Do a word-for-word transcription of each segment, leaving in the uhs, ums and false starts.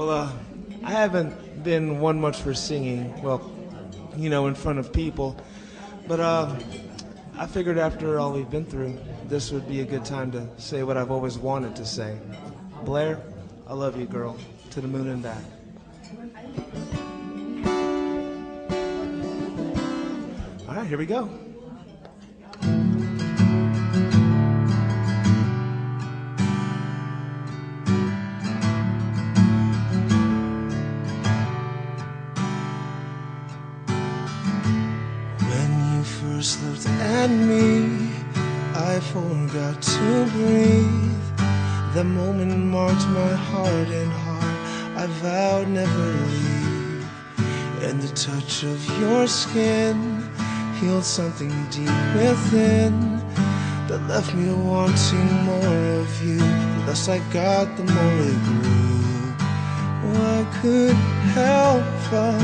Well, uh, I haven't been one much for singing, well, you know, in front of people, but uh, I figured after all we've been through, this would be a good time to say what I've always wanted to say. Blair, I love you, girl, to the moon and back. All right, here we go. First looked at me, I forgot to breathe. That moment marked my heart and heart I vowed never to leave. And the touch of your skin healed something deep within that left me wanting more of you. The less I got, the more it grew. Oh, I couldn't help from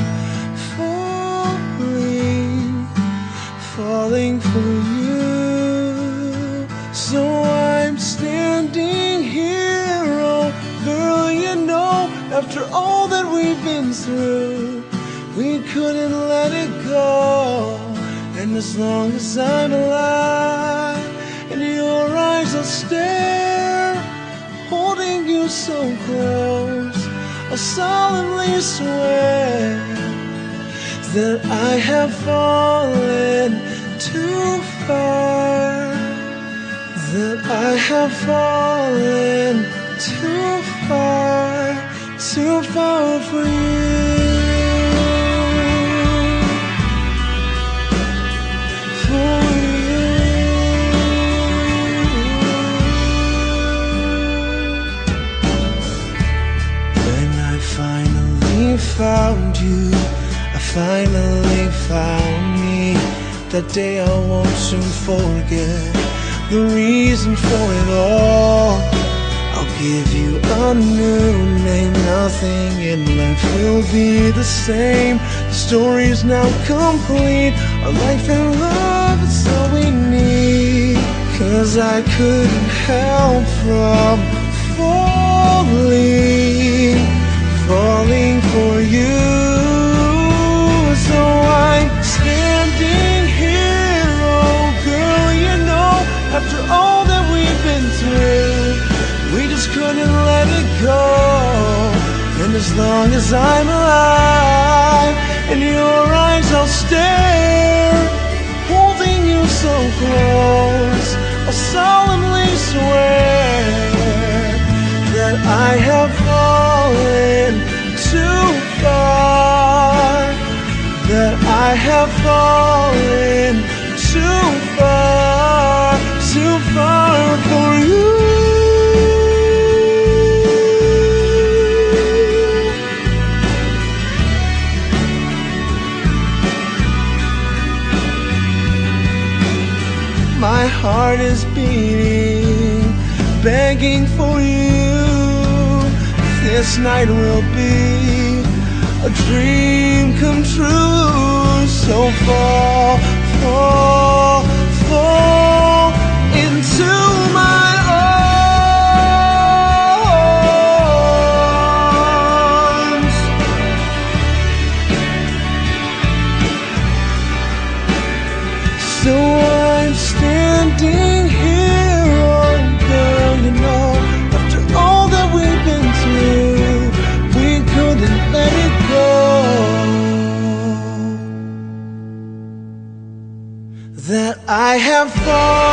falling falling for you. So I'm standing here, oh girl, you know, after all that we've been through, we couldn't let it go. And as long as I'm alive, in your eyes I'll stare, holding you so close, I'll solemnly swear that I have fallen too far, that I have fallen too far, too far for you, for you. When I finally found you, I finally found me. That day I won't soon forget, the reason for it all. I'll give you a new name, nothing in life will be the same. The story's now complete, our life and love is all we need. Cause I couldn't help from falling, falling for you. So I'm standing here, oh girl, you know, after all that we've been through, we just couldn't let it go. And as long as I'm alive, in your eyes I'll stare, holding you so close, I'll solemnly swear that I have fallen too far, that I have fallen too far, too far for you. My heart is beating, begging for you. This night will be a dream come true. So fall, fall, fall into my arms. So I'm standing here, oh girl, you know, after all that we've been through, we couldn't let it go. That I have fallen